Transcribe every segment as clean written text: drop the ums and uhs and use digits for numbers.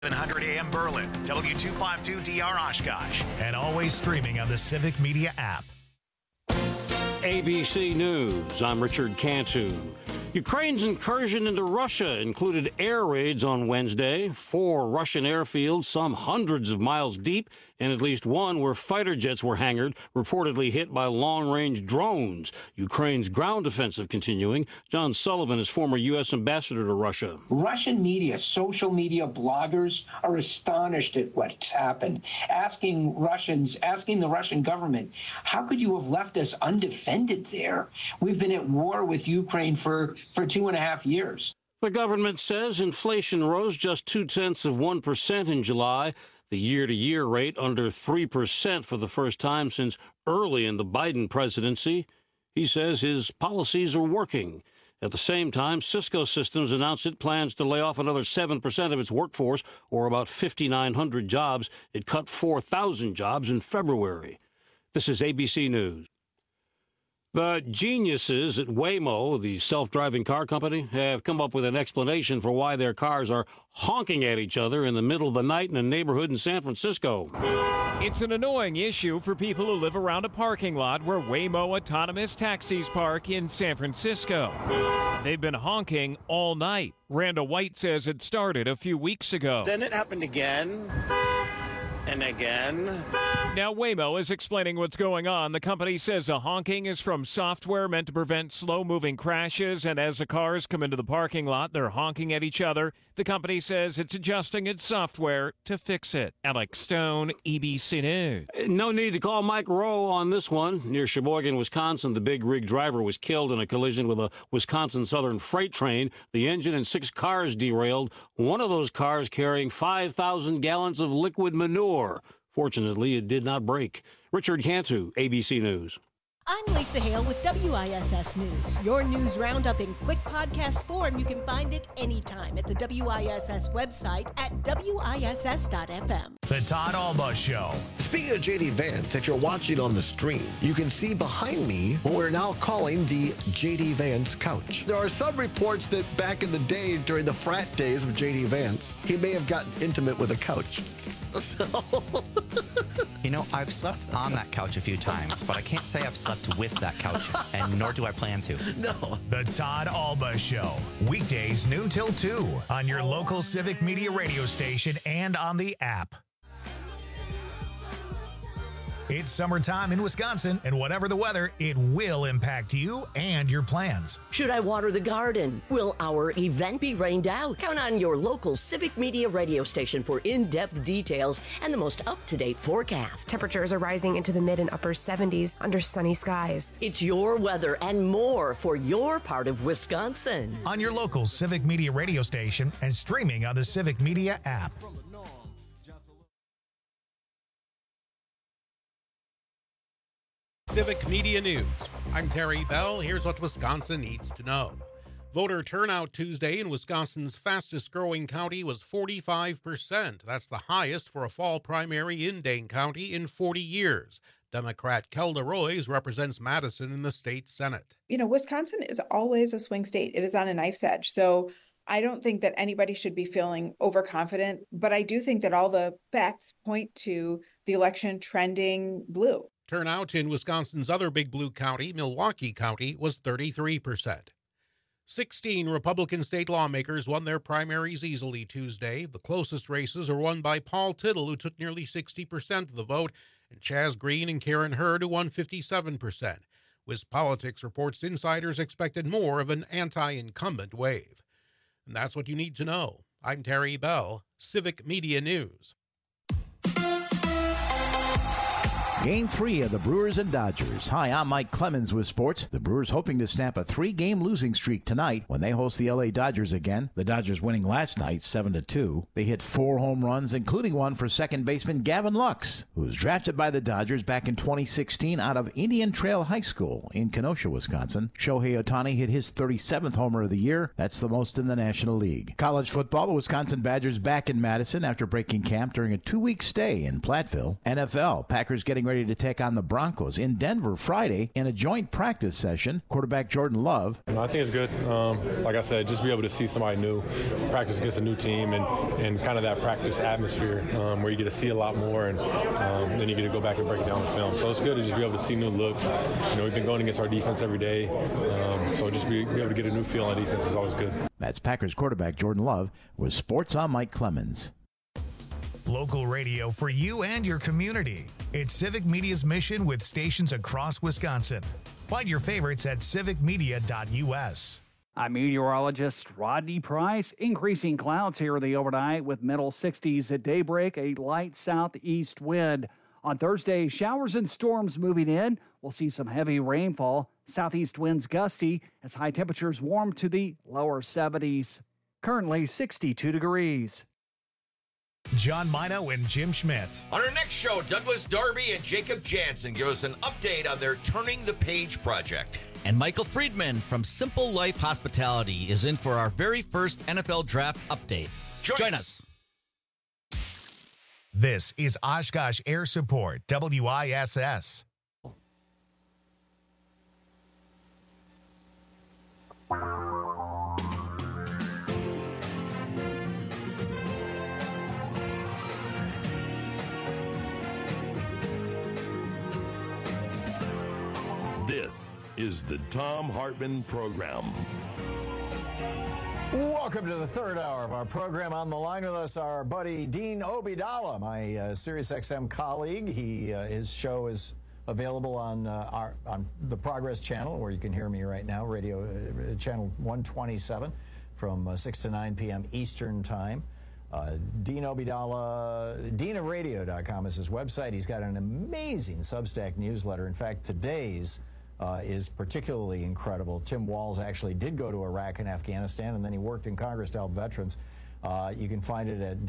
700 AM Berlin, W252DR Oshkosh, and always streaming on the Civic Media app. ABC News, I'm Richard Cantu. Ukraine's incursion into Russia included air raids on Wednesday. 4 Russian airfields, some hundreds of miles deep, and at least one where fighter jets were hangared, reportedly hit by long-range drones. Ukraine's ground offensive continuing. John Sullivan is former U.S. ambassador to Russia. Russian media, social media bloggers are astonished at what's happened, asking the Russian government, how could you have left us undefended there? We've been at war with Ukraine for 2.5 years. The government says inflation rose just 0.2% in July, the year-to-year rate under 3% for the first time since early in the Biden presidency. He says his policies are working. At the same time, Cisco Systems announced it plans to lay off another 7% of its workforce, or about 5,900 jobs. It cut 4,000 jobs in February. This is ABC News. The geniuses at Waymo, the self-driving car company, have come up with an explanation for why their cars are honking at each other in the middle of the night in a neighborhood in San Francisco. It's an annoying issue for people who live around a parking lot where Waymo autonomous taxis park in San Francisco. They've been honking all night. Randall White says it started a few weeks ago. Then it happened again. And again. Now Waymo is explaining what's going on. The company says the honking is from software meant to prevent slow-moving crashes, and as the cars come into the parking lot, they're honking at each other. The company says it's adjusting its software to fix it. Alex Stone, ABC News. No need to call Mike Rowe on this one. Near Sheboygan, Wisconsin, the big rig driver was killed in a collision with a Wisconsin Southern freight train. The engine and 6 cars derailed, one of those cars carrying 5,000 gallons of liquid manure. Fortunately, it did not break. Richard Cantu, ABC News. I'm Lisa Hale with WISS News. Your news roundup in quick podcast form. You can find it anytime at the WISS website at WISS.FM. The Todd Alba Show. Speaking of JD Vance, if you're watching on the stream, you can see behind me what we're now calling the JD Vance couch. There are some reports that back in the day, during the frat days of JD Vance, he may have gotten intimate with a couch. So... You know, I've slept on that couch a few times, but I can't say I've slept with that couch, and nor do I plan to. No. The Todd Alba Show. Weekdays noon till 2 on your local Civic Media radio station and on the app. It's summertime in Wisconsin, and whatever the weather, it will impact you and your plans. Should I water the garden? Will our event be rained out? Count on your local Civic Media radio station for in-depth details and the most up-to-date forecast. Temperatures are rising into the mid and upper 70s under sunny skies. It's your weather and more for your part of Wisconsin. On your local Civic Media radio station and streaming on the Civic Media app. Civic Media News. I'm Terry Bell. Here's what Wisconsin needs to know. Voter turnout Tuesday in Wisconsin's fastest growing county was 45%. That's the highest for a fall primary in Dane County in 40 years. Democrat Kelda Roys represents Madison in the state Senate. You know, Wisconsin is always a swing state. It is on a knife's edge. So I don't think that anybody should be feeling overconfident, but I do think that all the bets point to the election trending blue. Turnout in Wisconsin's other big blue county, Milwaukee County, was 33%. 16 Republican state lawmakers won their primaries easily Tuesday. The closest races are won by Paul Tittle, who took nearly 60% of the vote, and Chaz Green and Karen Hurd, who won 57%. WisPolitics reports insiders expected more of an anti-incumbent wave. And that's what you need to know. I'm Terry Bell, Civic Media News. Game 3 of the Brewers and Dodgers. Hi, I'm Mike Clemens with sports. The Brewers hoping to snap a 3-game losing streak tonight when they host the LA Dodgers again. The Dodgers winning last night 7-2. They hit 4 home runs, including one for second baseman Gavin Lux, who was drafted by the Dodgers back in 2016 out of Indian Trail High School in Kenosha, Wisconsin. Shohei Ohtani hit his 37th homer of the year. That's the most in the National League. College football, the Wisconsin Badgers back in Madison after breaking camp during a 2-week stay in Platteville. NFL, Packers getting ready ready to take on the Broncos in Denver Friday in a joint practice session. Quarterback Jordan Love. I think it's good. Like I said, just be able to see somebody new, practice against a new team, and kind of that practice atmosphere where you get to see a lot more, and then you get to go back and break it down the film. So it's good to just be able to see new looks. We've been going against our defense every day, so just be able to get a new feel on defense is always good. That's Packers quarterback Jordan Love with Sports on Mike Clemens. Local radio for you and your community. It's Civic Media's mission with stations across Wisconsin. Find your favorites at civicmedia.us. I'm meteorologist Rodney Price. Increasing clouds here in the overnight with middle 60s at daybreak, a light southeast wind. On Thursday, showers and storms moving in. We'll see some heavy rainfall. Southeast winds gusty as high temperatures warm to the lower 70s. Currently 62 degrees. John Mino and Jim Schmidt. On our next show, Douglas Darby and Jacob Jansen give us an update on their Turning the Page project. And Michael Friedman from Simple Life Hospitality is in for our very first NFL Draft update. Join us. This is Oshkosh Air Support, WISS. This is the Thom Hartmann Program. Welcome to the third hour of our program. On the line with us, our buddy Dean Obeidallah, my SiriusXM colleague. His show is available on the Progress Channel, where you can hear me right now, radio channel 127 from 6 to 9 p.m. Eastern Time. Dean Obeidallah, deanofradio.com is his website. He's got an amazing Substack newsletter. In fact, today's is particularly incredible. Tim Walz actually did go to Iraq and Afghanistan, and then he worked in Congress to help veterans. You can find it at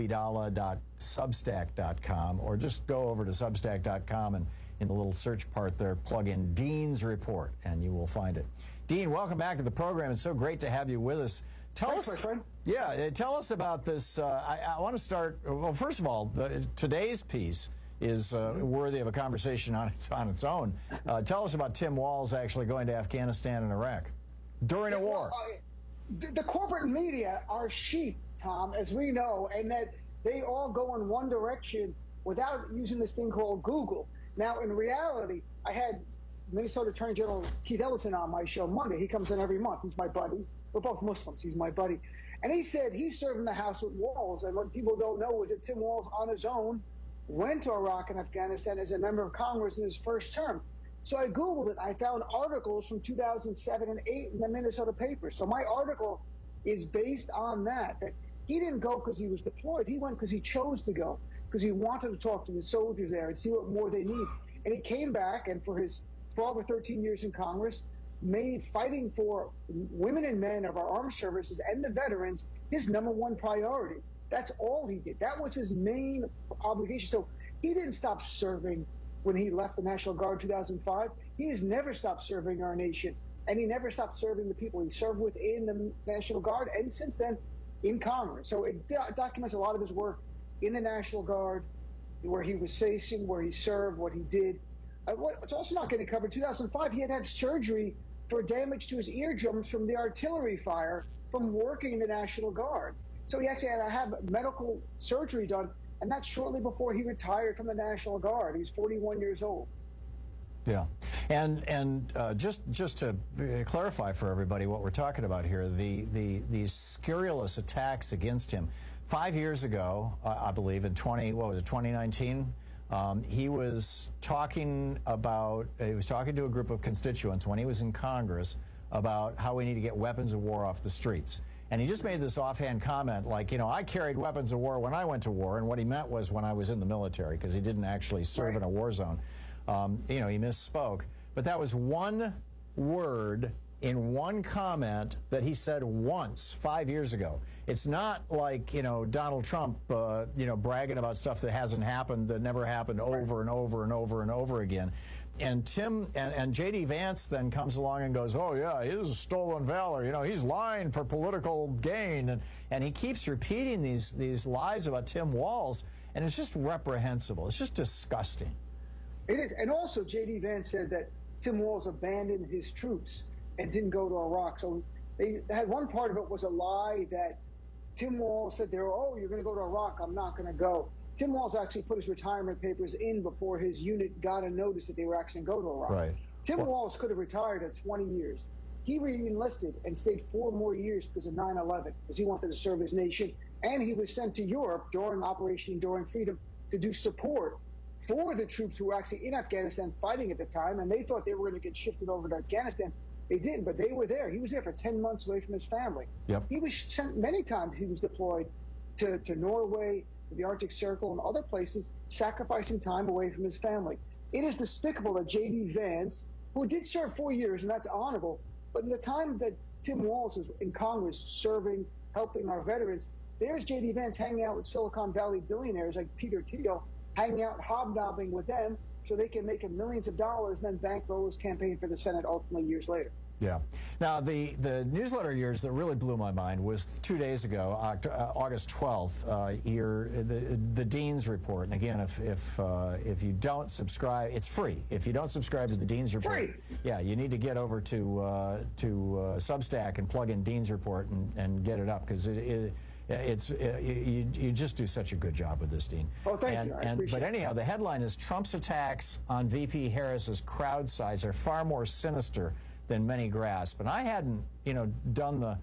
deanobeidallah.substack.com, or just go over to substack.com and in the little search part there, plug in Dean's Report, and you will find it. Dean, welcome back to the program. It's so great to have you with us. Thanks, my friend. Yeah, tell us about this. I want to start, well, first of all, today's piece is worthy of a conversation on its own. Tell us about Tim Walz actually going to Afghanistan and Iraq during a war. The corporate media are sheep, Tom, as we know, and that they all go in one direction without using this thing called Google. Now, in reality, I had Minnesota Attorney General Keith Ellison on my show Monday. He comes in every month. He's my buddy. We're both Muslims. He's my buddy. And he said he's serving the house with Walz. And what people don't know is that Tim Walz, on his own, went to Iraq and Afghanistan as a member of Congress in his first term. So I Googled it. I found articles from 2007 and 8 in the Minnesota papers. So my article is based on that he didn't go because he was deployed. He went because he chose to go, because he wanted to talk to the soldiers there and see what more they need. And he came back, and for his 12 or 13 years in Congress, made fighting for women and men of our armed services and the veterans his number one priority. That's all he did. That was his main obligation. So he didn't stop serving when he left the National Guard in 2005. He has never stopped serving our nation, and he never stopped serving the people he served within the National Guard, and since then in Congress. So it documents a lot of his work in the National Guard, where he was stationed, where he served, what he did. What's also not getting covered, 2005, he had surgery for damage to his eardrums from the artillery fire from working in the National Guard. So he actually had to have medical surgery done, and that's shortly before he retired from the National Guard. He's 41 years old. Yeah, and just to clarify for everybody what we're talking about here, these scurrilous attacks against him. 5 years ago, I believe, in 2019, he was talking to a group of constituents when he was in Congress about how we need to get weapons of war off the streets. And he just made this offhand comment like, I carried weapons of war when I went to war, and what he meant was when I was in the military, because he didn't actually serve in a war zone. He misspoke. But that was one word in one comment that he said once 5 years ago. It's not like, Donald Trump, bragging about stuff that hasn't happened, that never happened over and over and over and over again. And Tim and J.D. Vance then comes along and goes, oh, yeah, his stolen valor. He's lying for political gain. And he keeps repeating these lies about Tim Walz. And it's just reprehensible. It's just disgusting. It is. And also, J.D. Vance said that Tim Walz abandoned his troops and didn't go to Iraq. So they had one part of it was a lie that Tim Walz said, you're going to go to Iraq. I'm not going to go. Tim Walz actually put his retirement papers in before his unit got a notice that they were actually going to go to Iraq. Right. Tim Walz could have retired at 20 years. He re-enlisted and stayed 4 more years because of 9/11, because he wanted to serve his nation. And he was sent to Europe during Operation Enduring Freedom to do support for the troops who were actually in Afghanistan fighting at the time. And they thought they were going to get shifted over to Afghanistan. They didn't, but they were there. He was there for 10 months away from his family. Yep. He was sent many times. He was deployed to Norway, to the Arctic Circle, and other places, sacrificing time away from his family. It is despicable that J.D. Vance, who did serve 4 years, and that's honorable, but in the time that Tim Walz was in Congress serving, helping our veterans, there's J.D. Vance hanging out with Silicon Valley billionaires like Peter Thiel, hanging out, hobnobbing with them so they can make him millions of dollars and then bankroll his campaign for the Senate ultimately years later. Yeah. Now, the newsletter of yours that really blew my mind was 2 days ago, August 12th, the Dean's Report. And again, if you don't subscribe, it's free. If you don't subscribe to the Dean's Report, free. Yeah, you need to get over to Substack and plug in Dean's Report and get it up, because you just do such a good job with this, Dean. Oh, thank you. But anyhow, the headline is Trump's attacks on VP Harris's crowd size are far more sinister than many grasp. And I hadn't, done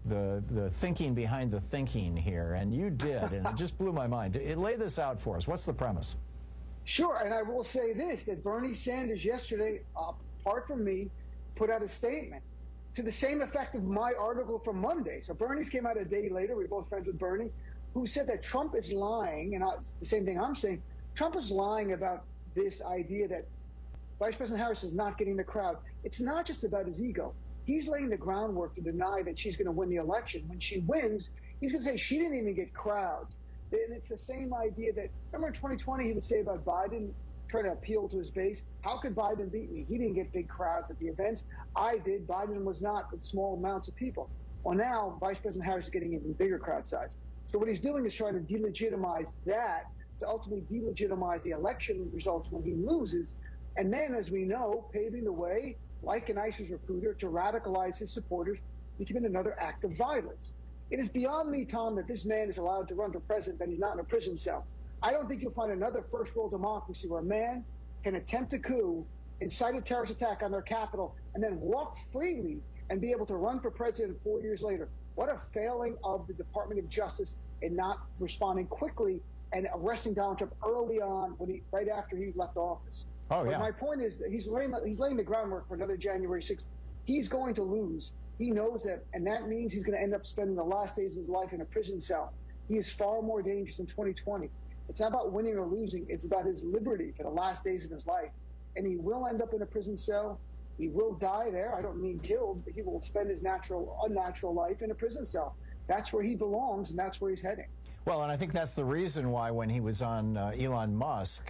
the thinking behind the thinking here, and you did, and it just blew my mind. Lay this out for us. What's the premise? Sure, and I will say this, that Bernie Sanders yesterday, apart from me, put out a statement to the same effect of my article from Monday. So Bernie's came out a day later, we're both friends with Bernie, who said that Trump is lying, and it's the same thing I'm saying. Trump is lying about this idea that Vice President Harris is not getting the crowd. It's not just about his ego. He's laying the groundwork to deny that she's going to win the election. When she wins, he's going to say she didn't even get crowds. And it's the same idea that, remember in 2020, he would say about Biden, trying to appeal to his base, how could Biden beat me? He didn't get big crowds at the events. I did. Biden was not, with small amounts of people. Well, now Vice President Harris is getting even bigger crowd size. So what he's doing is trying to delegitimize that, to ultimately delegitimize the election results when he loses. And then, as we know, paving the way, like an ISIS recruiter, to radicalize his supporters, becoming another act of violence. It is beyond me, Tom, that this man is allowed to run for president, that he's not in a prison cell. I don't think you'll find another first-world democracy where a man can attempt a coup, incite a terrorist attack on their capital, and then walk freely and be able to run for president 4 years later. What a failing of the Department of Justice in not responding quickly and arresting Donald Trump early on, right after he left office. Oh, yeah. But my point is that he's laying the groundwork for another January 6th. He's going to lose. He knows that, and that means he's going to end up spending the last days of his life in a prison cell. He is far more dangerous than 2020. It's not about winning or losing. It's about his liberty for the last days of his life. And he will end up in a prison cell. He will die there. I don't mean killed, but he will spend his unnatural life in a prison cell. That's where he belongs, and that's where he's heading. Well, and I think that's the reason why when he was on Elon Musk,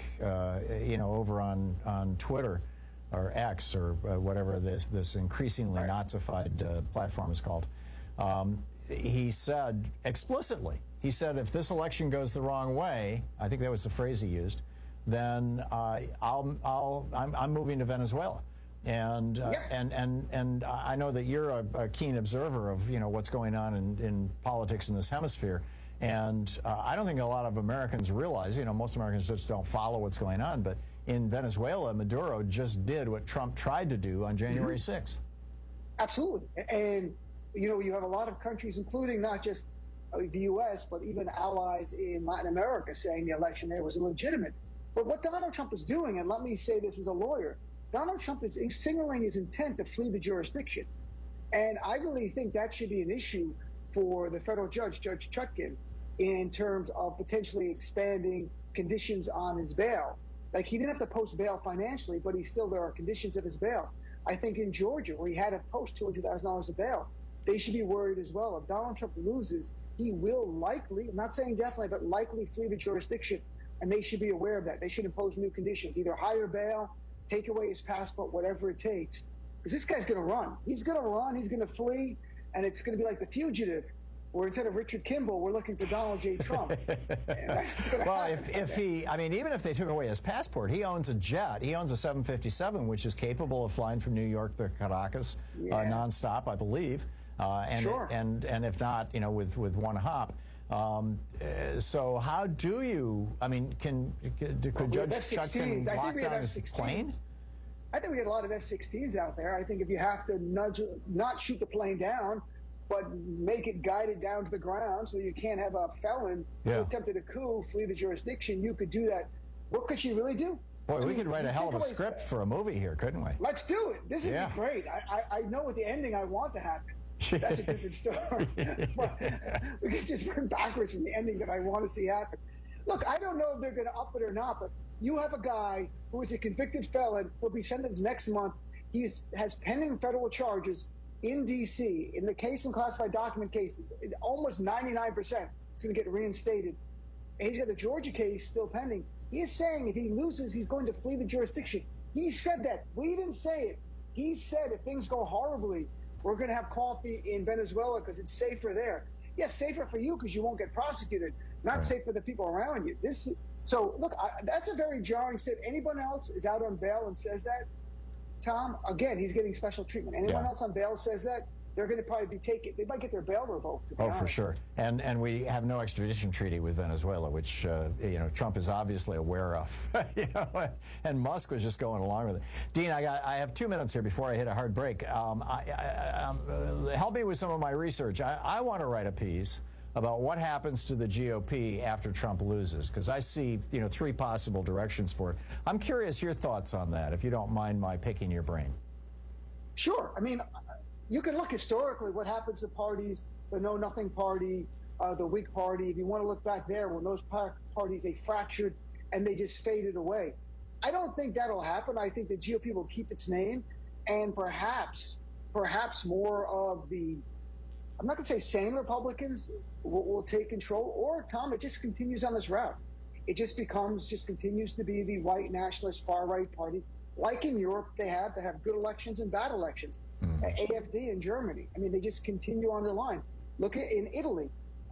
over on Twitter or X or whatever this increasingly Nazified platform is called, he said explicitly, if this election goes the wrong way, I think that was the phrase he used, then I'm moving to Venezuela. And I know that you're a keen observer of what's going on in politics in this hemisphere. And I don't think a lot of Americans realize, most Americans just don't follow what's going on. But in Venezuela, Maduro just did what Trump tried to do on January 6th. Absolutely. And, you have a lot of countries, including not just the U.S., but even allies in Latin America saying the election there was illegitimate. But what Donald Trump is doing, and let me say this as a lawyer, Donald Trump is signaling his intent to flee the jurisdiction. And I really think that should be an issue for the federal judge, Judge Chutkan, in terms of potentially expanding conditions on his bail. Like, he didn't have to post bail financially, but there are conditions of his bail. I think in Georgia, where he had to post $200,000 of bail, they should be worried as well. If Donald Trump loses, he will likely, I'm not saying definitely, but likely flee the jurisdiction. And they should be aware of that. They should impose new conditions, either higher bail, take away his passport, whatever it takes. Because this guy's going to run. He's going to run. He's going to flee. And it's going to be like The Fugitive, where instead of Richard Kimball, we're looking for Donald J. Trump. Well, even if they took away his passport, he owns a jet. He owns a 757, which is capable of flying from New York to Caracas nonstop, I believe. And if not, with one hop. So how do you? I mean, could Judge Chutkan lock down his plane? I think we get a lot of F-16s out there. I think if you have to not shoot the plane down, but make it guided down to the ground so you can't have a felon who attempted a coup flee the jurisdiction, you could do that. What could she really do? Boy, we could write a hell of a script for a movie here, couldn't we? Let's do it. This would be great. I know what the ending I want to happen. That's a different story. But we could just run backwards from the ending that I want to see happen. Look, I don't know if they're going to up it or not, but you have a guy who is a convicted felon. He'll be sentenced next month. He has pending federal charges in D.C. In the case and classified document case, almost 99% is going to get reinstated. And he's got the Georgia case still pending. He is saying if he loses, he's going to flee the jurisdiction. He said that. We didn't say it. He said if things go horribly, we're going to have coffee in Venezuela because it's safer there. Yes, safer for you because you won't get prosecuted. Not safe for the people around you. So, look, that's a very jarring statement. Anyone else is out on bail and says that, Tom, again, he's getting special treatment. Anyone else on bail says that, they're going to probably be taken. They might get their bail revoked. Oh, for sure. And we have no extradition treaty with Venezuela, which Trump is obviously aware of. And Musk was just going along with it. Dean, I have 2 minutes here before I hit a hard break. Help me with some of my research. I want to write a piece about what happens to the GOP after Trump loses, because I see, 3 possible directions for it. I'm curious your thoughts on that, if you don't mind my picking your brain. Sure. I mean, you can look historically what happens to parties, the Know Nothing Party, the Whig Party. If you want to look back there, when those parties, they fractured and they just faded away. I don't think that'll happen. I think the GOP will keep its name, and perhaps more of the, I'm not going to say sane Republicans will take control, or, Tom, it just continues on this route. It just continues to be the white nationalist far-right party. Like in Europe, they have good elections and bad elections. AfD in Germany. I mean, they just continue on their line. Look at in Italy,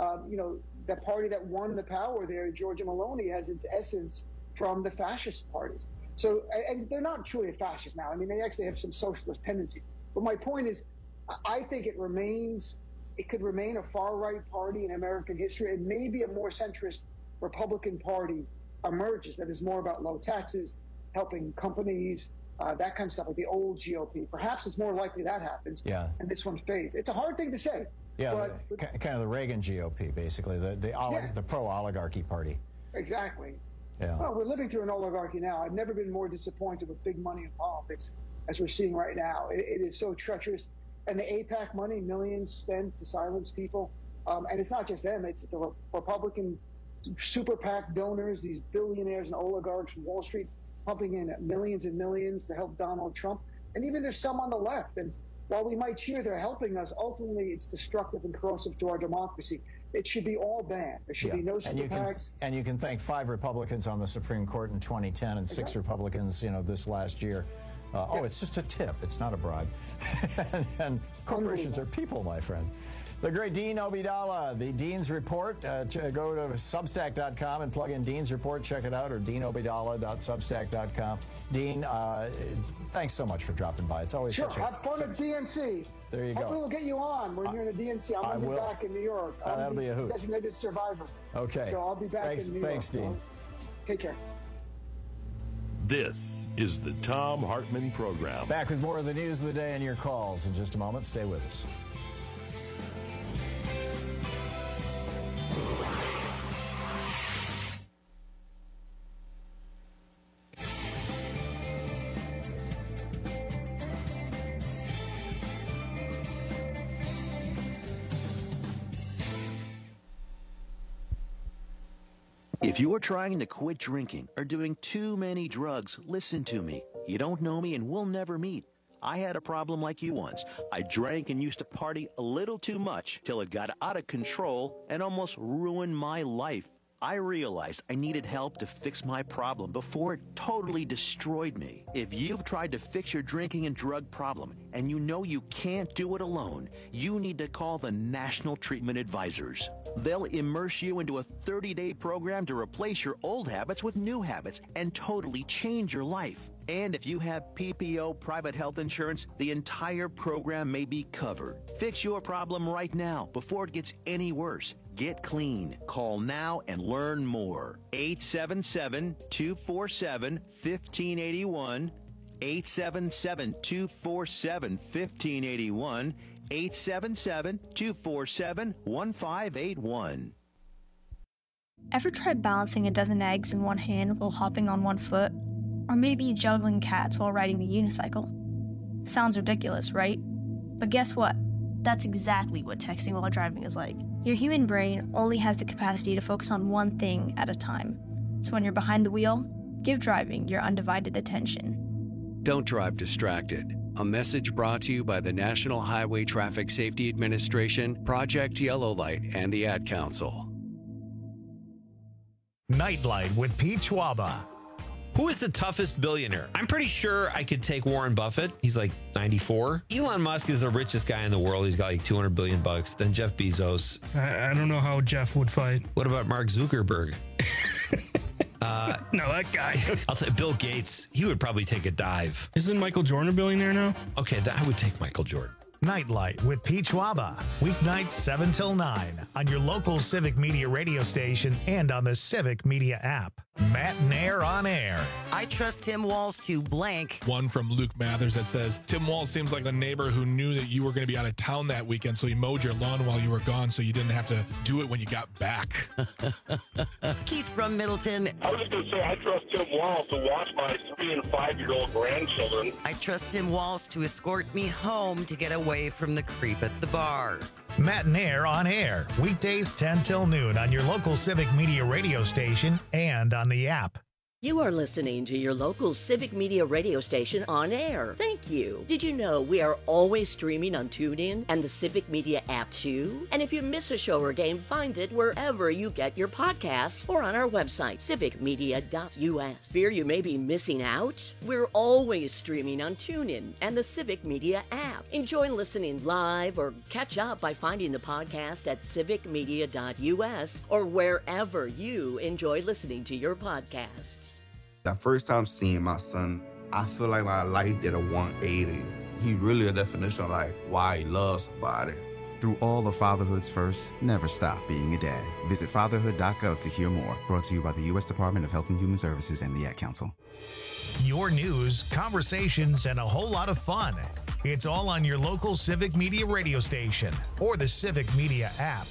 the party that won the power there, Giorgia Meloni, has its essence from the fascist parties. So, and they're not truly fascist now. I mean, they actually have some socialist tendencies. But my point is, I think it could remain a far-right party in American history, and maybe a more centrist Republican Party emerges that is more about low taxes, helping companies, that kind of stuff, like the old GOP. Perhaps it's more likely that happens, and this one fades. It's a hard thing to say. Yeah, kind of the Reagan GOP, basically, the pro-oligarchy party. Exactly. Yeah. Well, we're living through an oligarchy now. I've never been more disappointed with big money in politics as we're seeing right now. It is so treacherous. And the AIPAC money, millions spent to silence people. And it's not just them. It's the Republican super PAC donors, these billionaires and oligarchs from Wall Street, pumping in millions and millions to help Donald Trump. And even there's some on the left. And while we might cheer they're helping us, ultimately it's destructive and corrosive to our democracy. It should be all banned. There should be no super PACs. And you can thank 5 Republicans on the Supreme Court in 2010 and 6 Republicans, this last year. It's just a tip. It's not a bribe. and corporations are people, my friend. The great Dean Obeidallah, the Dean's Report. Go to Substack.com and plug in Dean's Report. Check it out, or DeanObeidallah.substack.com. Dean, thanks so much for dropping by. It's always such a... Have fun at DNC. There you go. Hopefully we'll get you on when you're in the DNC. I'm going to be back in New York. That'll be a hoot. Designated survivor. Okay. So I'll be back in New York. Thanks, Dean. Take care. This is the Thom Hartmann Program. Back with more of the news of the day and your calls in just a moment. Stay with us. If you're trying to quit drinking or doing too many drugs, listen to me. You don't know me and we'll never meet. I had a problem like you once. I drank and used to party a little too much till it got out of control and almost ruined my life. I realized I needed help to fix my problem before it totally destroyed me. If you've tried to fix your drinking and drug problem and you know you can't do it alone, you need to call the National Treatment Advisors. They'll immerse you into a 30-day program to replace your old habits with new habits and totally change your life. And if you have PPO private health insurance, the entire program may be covered. Fix your problem right now before it gets any worse. Get clean. Call now and learn more. 877-247-1581. 877-247-1581. 877-247-1581. Ever tried balancing a dozen eggs in one hand while hopping on one foot? Or maybe juggling cats while riding a unicycle? Sounds ridiculous, right? But guess what? That's exactly what texting while driving is like. Your human brain only has the capacity to focus on one thing at a time. So when you're behind the wheel, give driving your undivided attention. Don't drive distracted. A message brought to you by the National Highway Traffic Safety Administration, Project Yellow Light, and the Ad Council. Nightlight with Pete Schwaba. Who is the toughest billionaire? I'm pretty sure I could take Warren Buffett. He's like 94. Elon Musk is the richest guy in the world. He's got like $200 billion. Then Jeff Bezos. I don't know how Jeff would fight. What about Mark Zuckerberg? No, that guy. I'll say Bill Gates. He would probably take a dive. Isn't Michael Jordan a billionaire now? Okay, I would take Michael Jordan. Nightlight with Pete Schwaba. Weeknights 7 till 9 on your local Civic Media radio station and on the Civic Media app. Matt Nair on air. I trust Tim Walz to blank. One from Luke Mathers that says, Tim Walz seems like the neighbor who knew that you were going to be out of town that weekend, so he mowed your lawn while you were gone so you didn't have to do it when you got back. Keith from Middleton. I was just going to say, I trust Tim Walz to watch my 3- and 5-year-old grandchildren. I trust Tim Walz to escort me home to get away from the creep at the bar. Matt Nair on air. Weekdays 10 till noon on your local Civic Media radio station and on the app. You are listening to your local Civic Media radio station on air. Thank you. Did you know we are always streaming on TuneIn and the Civic Media app too? And if you miss a show or game, find it wherever you get your podcasts or on our website, civicmedia.us. Fear you may be missing out? We're always streaming on TuneIn and the Civic Media app. Enjoy listening live or catch up by finding the podcast at civicmedia.us or wherever you enjoy listening to your podcasts. That first time seeing my son, I feel like my life did a 180. He really a definition of like why he loves somebody. Through all the fatherhood's first, never stop being a dad. Visit fatherhood.gov to hear more. Brought to you by the U.S. Department of Health and Human Services and the Ad Council. Your news, conversations, and a whole lot of fun. It's all on your local Civic Media radio station or the Civic Media app.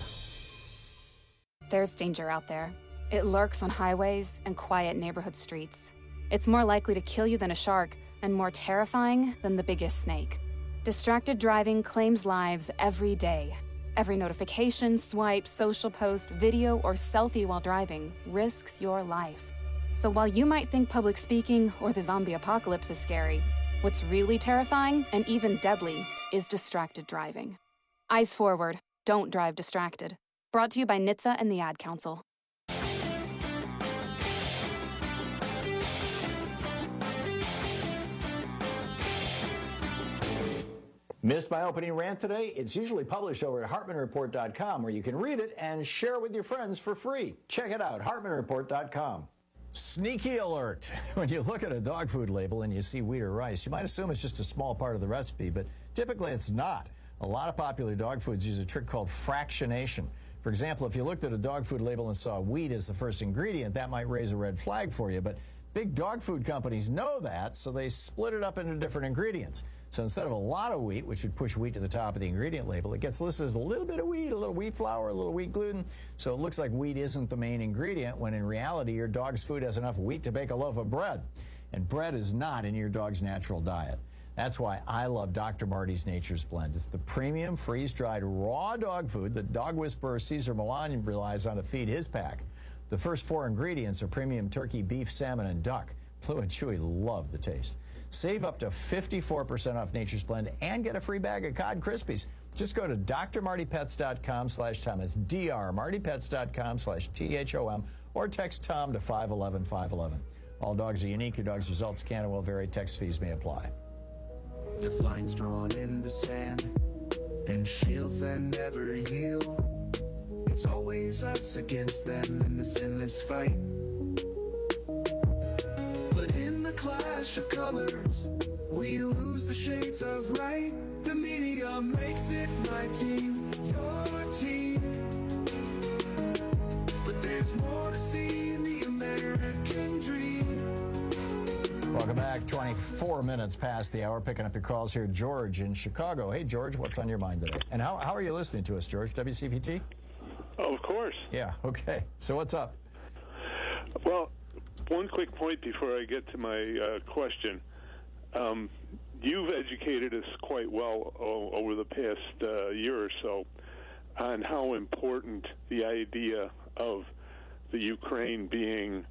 There's danger out there. It lurks on highways and quiet neighborhood streets. It's more likely to kill you than a shark and more terrifying than the biggest snake. Distracted driving claims lives every day. Every notification, swipe, social post, video, or selfie while driving risks your life. So while you might think public speaking or the zombie apocalypse is scary, what's really terrifying and even deadly is distracted driving. Eyes forward, don't drive distracted. Brought to you by NHTSA and the Ad Council. Missed my opening rant today? It's usually published over at HartmanReport.com, where you can read it and share it with your friends for free. Check it out, HartmanReport.com. Sneaky alert. When you look at a dog food label and you see wheat or rice, you might assume it's just a small part of the recipe, but typically it's not. A lot of popular dog foods use a trick called fractionation. For example, if you looked at a dog food label and saw wheat as the first ingredient, that might raise a red flag for you, but big dog food companies know that, so they split it up into different ingredients. So instead of a lot of wheat, which would push wheat to the top of the ingredient label, it gets listed as a little bit of wheat, a little wheat flour, a little wheat gluten. So it looks like wheat isn't the main ingredient, when in reality, your dog's food has enough wheat to bake a loaf of bread. And bread is not in your dog's natural diet. That's why I love Dr. Marty's Nature's Blend. It's the premium, freeze-dried, raw dog food that dog whisperer Cesar Millan relies on to feed his pack. The first 4 ingredients are premium turkey, beef, salmon, and duck. Blue and Chewy love the taste. Save up to 54% off Nature's Blend and get a free bag of Cod Krispies. Just go to drmartypets.com/Tom. It's drmartypets.com/THOM or text Tom to 511-511. All dogs are unique. Your dog's results can and will vary. Text fees may apply. With lines drawn in the sand and shields that never yield, it's always us against them in this endless fight. But in the clash of colors, we lose the shades of right. The media makes it my team, your team. But there's more to see in the American dream. Welcome back. 24 minutes past the hour. Picking up your calls here. George in Chicago. Hey, George, what's on your mind today? And how are you listening to us, George? WCPT? Oh, of course. Yeah, okay. So what's up? Well, one quick point before I get to my question. You've educated us quite well over the past year or so on how important the idea of the Ukraine being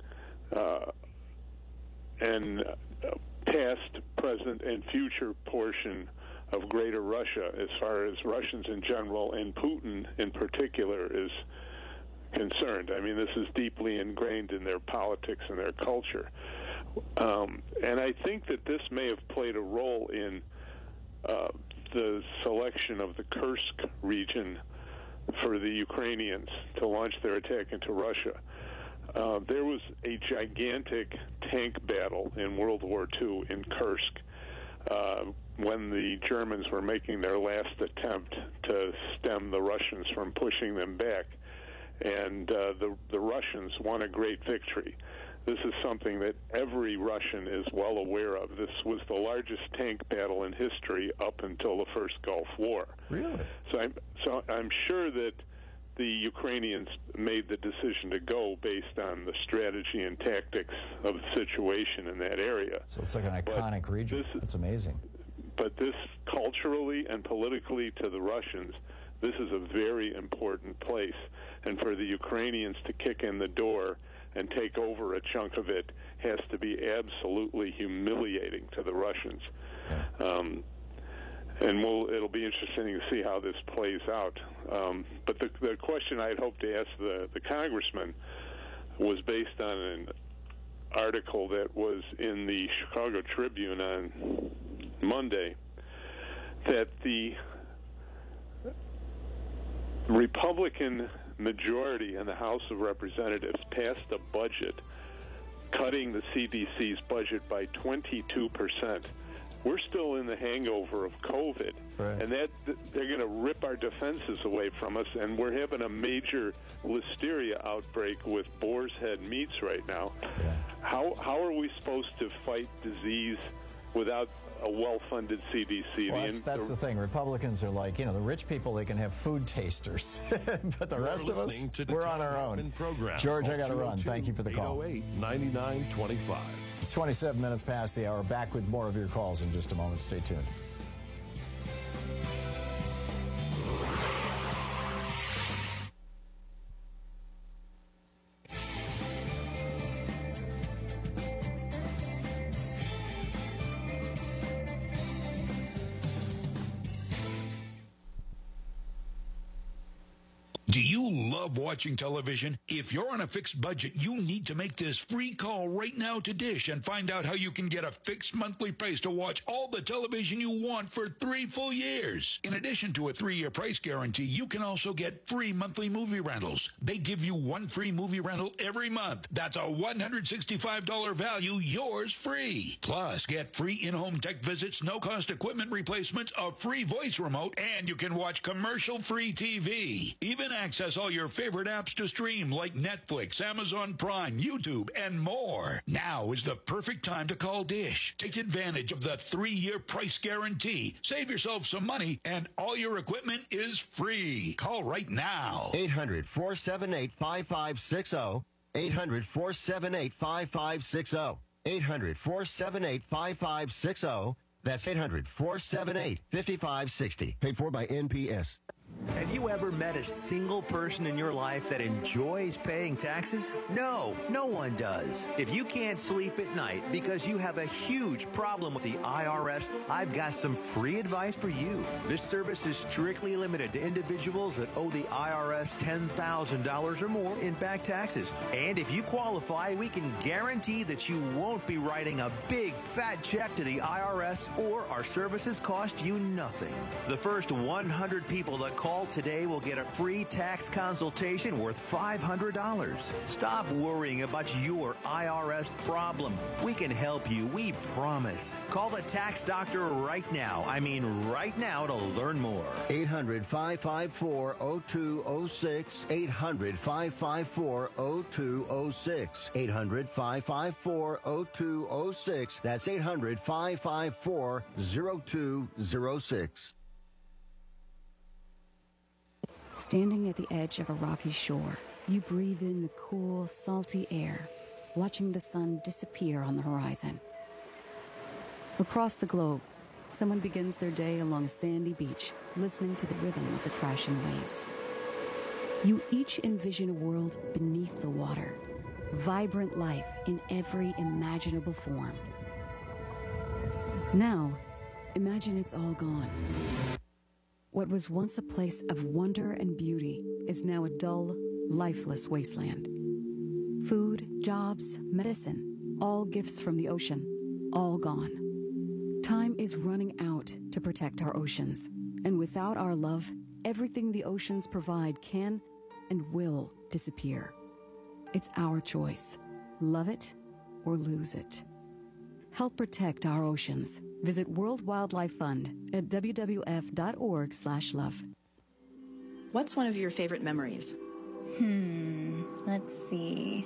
an past, present, and future portion of Greater Russia, as far as Russians in general and Putin in particular is concerned. I mean, this is deeply ingrained in their politics and their culture. And I think that this may have played a role in the selection of the Kursk region for the Ukrainians to launch their attack into Russia. There was a gigantic tank battle in World War II in Kursk when the Germans were making their last attempt to stem the Russians from pushing them back. And the Russians won a great victory. This is something that every Russian is well aware of. This was the largest tank battle in history up until the first Gulf War. Really? So I'm sure that the Ukrainians made the decision to go based on the strategy and tactics of the situation in that area. So it's like an iconic region. That's amazing. But this, culturally and politically to the Russians, this is a very important place. And for the Ukrainians to kick in the door and take over a chunk of it has to be absolutely humiliating to the Russians. And it'll be interesting to see how this plays out. But the question I'd hoped to ask the congressman was based on an article that was in the Chicago Tribune on Monday, that the Republican majority in the House of Representatives passed a budget cutting the CDC's budget by 22%. We're still in the hangover of COVID, and they're going to rip our defenses away from us, and we're having a major listeria outbreak with boar's head meats right now. How are we supposed to fight disease without a well-funded CDC? Well, that's the thing. Republicans are like, the rich people, they can have food tasters. But the rest of us, we're on our own. George, I got to run. Thank you for the call. 808-9925. It's 27 minutes past the hour. Back with more of your calls in just a moment. Stay tuned. Do you love watching television? If you're on a fixed budget, you need to make this free call right now to Dish and find out how you can get a fixed monthly price to watch all the television you want for 3 full years. In addition to a 3-year price guarantee, you can also get free monthly movie rentals. They give you 1 free movie rental every month. That's a $165 value, yours free. Plus, get free in-home tech visits, no-cost equipment replacements, a free voice remote, and you can watch commercial-free TV. Even access all your favorite apps to stream like Netflix, Amazon Prime, YouTube, and more. Now is the perfect time to call Dish. Take advantage of the 3-year price guarantee. Save yourself some money, and all your equipment is free. Call right now. 800-478-5560. 800-478-5560. 800-478-5560. That's 800-478-5560. Paid for by NPS. Have you ever met a single person in your life that enjoys paying taxes? No, no one does. If you can't sleep at night because you have a huge problem with the IRS, I've got some free advice for you. This service is strictly limited to individuals that owe the IRS $10,000 or more in back taxes. And if you qualify, we can guarantee that you won't be writing a big fat check to the IRS, or our services cost you nothing. The first 100 people that call today will get a free tax consultation worth $500. Stop worrying about your IRS problem. We can help you, we promise. Call the tax doctor right now. I mean right now, to learn more. 800-554-0206. 800-554-0206. 800-554-0206. That's 800-554-0206. Standing at the edge of a rocky shore, you breathe in the cool, salty air, watching the sun disappear on the horizon. Across the globe, someone begins their day along a sandy beach, listening to the rhythm of the crashing waves. You each envision a world beneath the water, vibrant life in every imaginable form. Now, imagine it's all gone. What was once a place of wonder and beauty is now a dull, lifeless wasteland. Food, jobs, medicine, all gifts from the ocean, all gone. Time is running out to protect our oceans, and without our love, everything the oceans provide can and will disappear. It's our choice. Love it or lose it. Help protect our oceans. Visit World Wildlife Fund at wwf.org/love. What's one of your favorite memories? Let's see.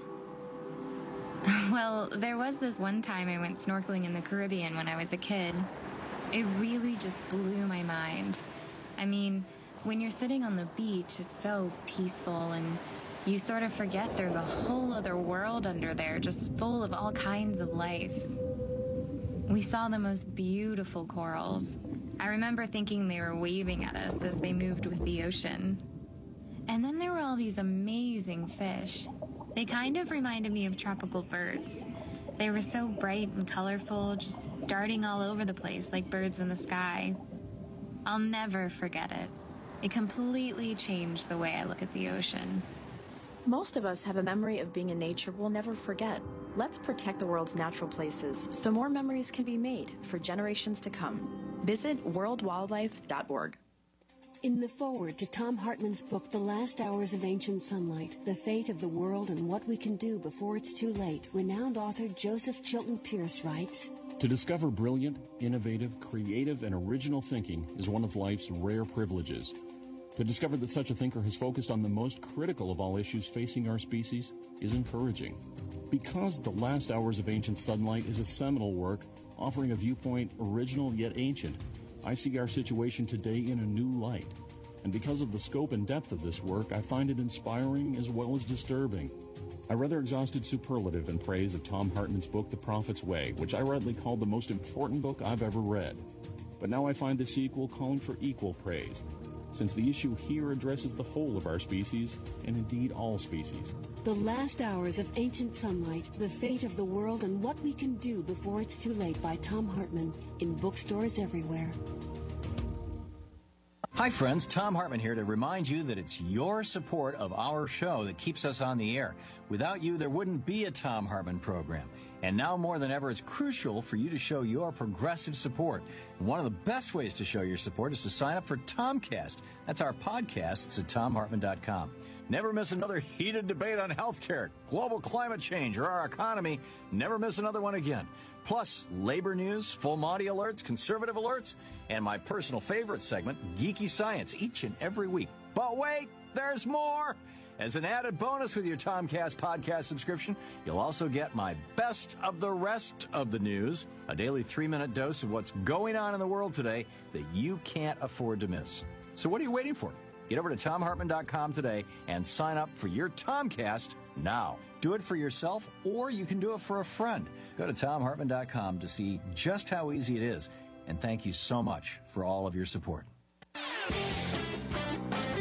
Well, there was this one time I went snorkeling in the Caribbean when I was a kid. It really just blew my mind. I mean, when you're sitting on the beach, it's so peaceful, and you sort of forget there's a whole other world under there, just full of all kinds of life. We saw the most beautiful corals. I remember thinking they were waving at us as they moved with the ocean. And then there were all these amazing fish. They kind of reminded me of tropical birds. They were so bright and colorful, just darting all over the place like birds in the sky. I'll never forget it. It completely changed the way I look at the ocean. Most of us have a memory of being in nature we'll never forget. Let's protect the world's natural places so more memories can be made for generations to come. Visit worldwildlife.org. In the foreword to Tom Hartman's book, The Last Hours of Ancient Sunlight, The Fate of the World and What We Can Do Before It's Too Late, renowned author Joseph Chilton Pierce writes, To discover brilliant, innovative, creative, and original thinking is one of life's rare privileges. To discover that such a thinker has focused on the most critical of all issues facing our species is encouraging. Because The Last Hours of Ancient Sunlight is a seminal work offering a viewpoint original yet ancient, I see our situation today in a new light. And because of the scope and depth of this work, I find it inspiring as well as disturbing. I rather exhausted superlative in praise of Tom Hartman's book, The Prophet's Way, which I rightly called the most important book I've ever read. But now I find the sequel calling for equal praise, since the issue here addresses the whole of our species, and indeed all species. The Last Hours of Ancient Sunlight, The Fate of the World and What We Can Do Before It's Too Late by Tom Hartman, in bookstores everywhere. Hi friends, Tom Hartman here to remind you that it's your support of our show that keeps us on the air. Without you, there wouldn't be a Tom Hartman program. And now more than ever, it's crucial for you to show your progressive support. And one of the best ways to show your support is to sign up for Tomcast. That's our podcast. It's at TomHartman.com. Never miss another heated debate on healthcare, global climate change, or our economy. Never miss another one again. Plus, labor news, full Monty alerts, conservative alerts, and my personal favorite segment, Geeky Science, each and every week. But wait, there's more! As an added bonus with your Tomcast podcast subscription, you'll also get my best of the rest of the news, a daily 3-minute dose of what's going on in the world today that you can't afford to miss. So what are you waiting for? Get over to TomHartman.com today and sign up for your Tomcast now. Do it for yourself, or you can do it for a friend. Go to TomHartman.com to see just how easy it is. And thank you so much for all of your support.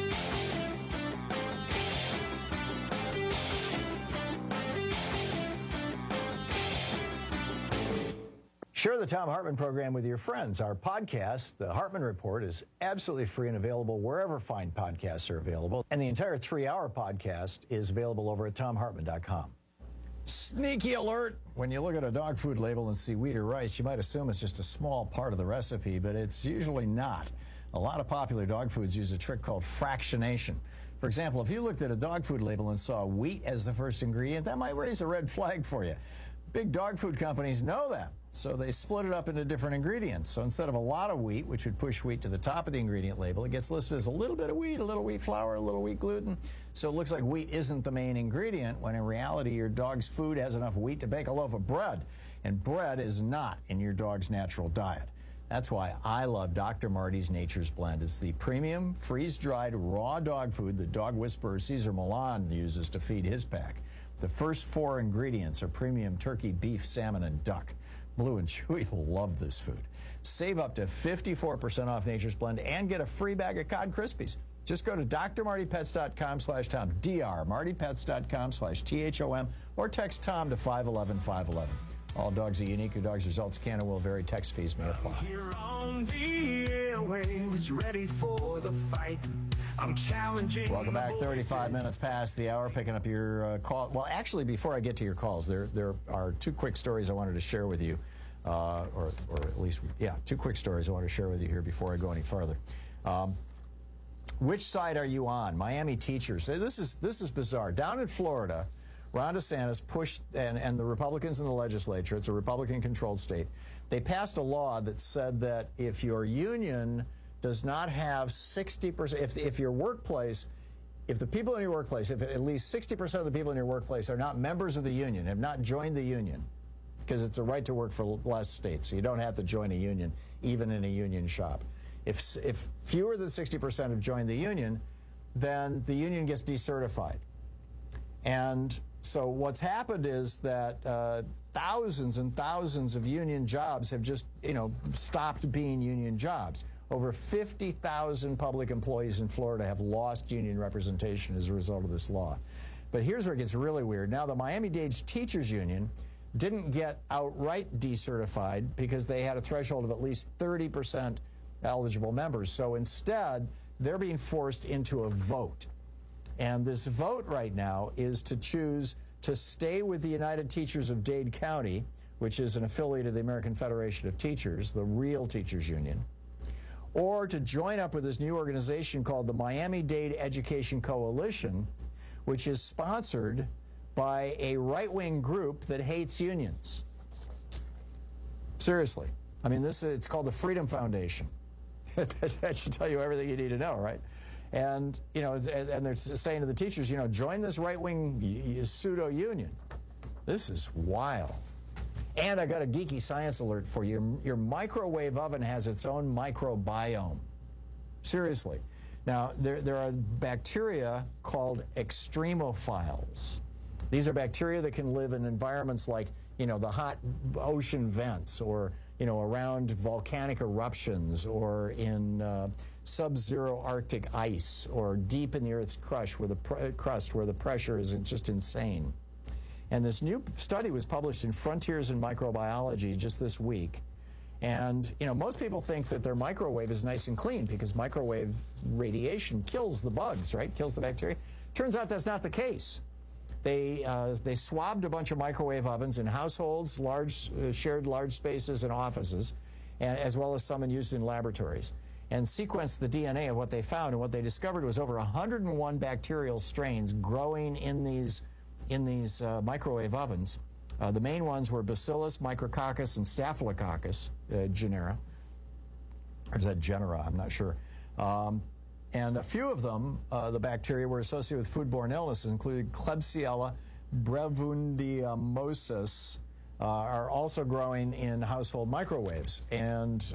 Share the Thom Hartmann program with your friends. Our podcast, The Hartmann Report, is absolutely free and available wherever fine podcasts are available. And the entire 3-hour podcast is available over at ThomHartmann.com. Sneaky alert! When you look at a dog food label and see wheat or rice, you might assume it's just a small part of the recipe, but it's usually not. A lot of popular dog foods use a trick called fractionation. For example, if you looked at a dog food label and saw wheat as the first ingredient, that might raise a red flag for you. Big dog food companies know that, so they split it up into different ingredients. So instead of a lot of wheat, which would push wheat to the top of the ingredient label, it gets listed as a little bit of wheat, a little wheat flour, a little wheat gluten. So it looks like wheat isn't the main ingredient, when in reality your dog's food has enough wheat to bake a loaf of bread. And bread is not in your dog's natural diet. That's why I love Dr. Marty's Nature's Blend. It's the premium, freeze-dried, raw dog food that dog whisperer Cesar Millan uses to feed his pack. The first 4 ingredients are premium turkey, beef, salmon, and duck. Blue and Chewy will love this food. Save up to 54% off Nature's Blend and get a free bag of Cod Krispies. Just go to drmartypets.com/Tom, drmartypets.com/THOM, or text Tom to 511-511. All dogs are unique. Your dog's results can and will vary. Text fees may apply. Here on the airwaves, ready for the fight. I'm challenging. Welcome back. 35 minutes past the hour, picking up your call. Well, actually, before I get to your calls, there are 2 quick stories I wanted to share with you, or at least, 2 quick stories I want to share with you here before I go any further. Which side are you on? Miami teachers. This is bizarre. Down in Florida, Ron DeSantis pushed, and the Republicans in the legislature, it's a Republican-controlled state, they passed a law that said that if your union does not have 60%, if your workplace, if the people in your workplace, if at least 60% of the people in your workplace are not members of the union, have not joined the union, because it's a right to work for less states, so you don't have to join a union, even in a union shop. If fewer than 60% have joined the union, then the union gets decertified. And so what's happened is that thousands and thousands of union jobs have just, stopped being union jobs. Over 50,000 public employees in Florida have lost union representation as a result of this law. But here's where it gets really weird. Now, the Miami-Dade Teachers Union didn't get outright decertified because they had a threshold of at least 30% eligible members. So instead, they're being forced into a vote. And this vote right now is to choose to stay with the United Teachers of Dade County, which is an affiliate of the American Federation of Teachers, the real teachers union, or to join up with this new organization called the Miami-Dade Education Coalition, which is sponsored by a right-wing group that hates unions. Seriously. I mean, it's called the Freedom Foundation. That should tell you everything you need to know, right? And, and they're saying to the teachers, join this right-wing pseudo-union. This is wild. And I got a geeky science alert for you. Your microwave oven has its own microbiome. Seriously. Now, there are bacteria called extremophiles. These are bacteria that can live in environments like, the hot ocean vents, or, around volcanic eruptions, or in sub-zero Arctic ice, or deep in the Earth's crust where the pressure is just insane. And this new study was published in Frontiers in Microbiology just this week. And, most people think that their microwave is nice and clean because microwave radiation kills the bugs, right? Kills the bacteria. Turns out that's not the case. They swabbed a bunch of microwave ovens in households, shared large spaces, and offices, as well as some used in laboratories, and sequenced the DNA of what they found. And what they discovered was over 101 bacterial strains growing in these microwave ovens. The main ones were Bacillus, Micrococcus, and Staphylococcus genera. Or is that genera? I'm not sure. And a few of them, the bacteria, were associated with foodborne illnesses, including Klebsiella brevundiomosis, are also growing in household microwaves. And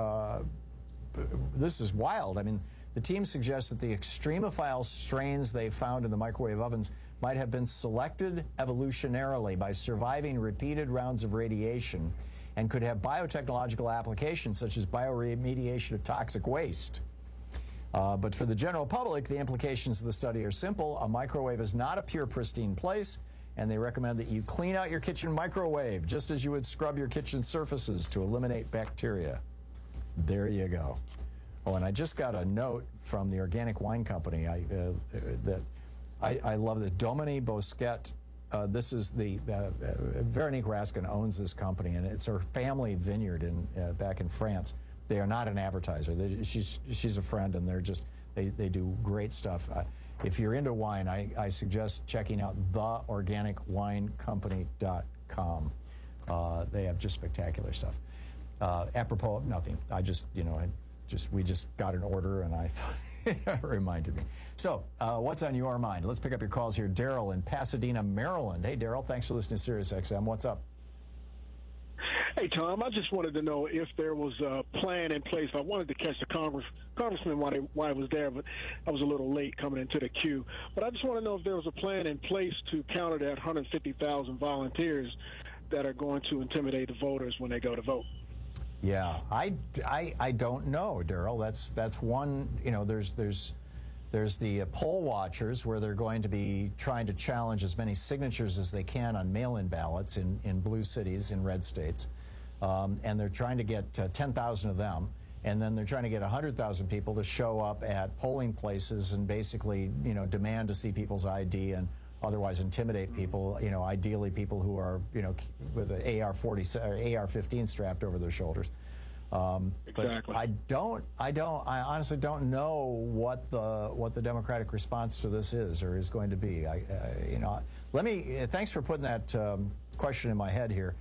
this is wild. I mean, the team suggests that the extremophile strains they found in the microwave ovens might have been selected evolutionarily by surviving repeated rounds of radiation and could have biotechnological applications such as bioremediation of toxic waste. But for the general public, the implications of the study are simple. A microwave is not a pure, pristine place, and they recommend that you clean out your kitchen microwave just as you would scrub your kitchen surfaces to eliminate bacteria. There you go. Oh, and I just got a note from the Organic Wine Company that I love this. Dominique Bosquet. This is the Veronique Raskin owns this company, and it's her family vineyard back in France. They are not an advertiser. She's a friend, and they do great stuff. If you're into wine, I suggest checking out theorganicwinecompany.com. They have just spectacular stuff. Apropos of nothing, we just got an order, and I thought it reminded me. So, what's on your mind? Let's pick up your calls here. Daryl in Pasadena, Maryland. Hey, Daryl, thanks for listening to Sirius XM. What's up? Hey, Tom, I just wanted to know if there was a plan in place. I wanted to catch the congressman while I was there, but I was a little late coming into the queue. But I just want to know if there was a plan in place to counter that 150,000 volunteers that are going to intimidate the voters when they go to vote. Yeah, I don't know, Daryl. That's one. There's the poll watchers where they're going to be trying to challenge as many signatures as they can on mail-in ballots in blue cities, in red states. And they're trying to get 10,000 of them. And then they're trying to get 100,000 people to show up at polling places and basically, demand to see people's ID and otherwise intimidate people, ideally people who are, with an AR-40 or AR-15 strapped over their shoulders. Exactly. But I honestly don't know what the Democratic response to this is or is going to be. Thanks for putting that question in my head here.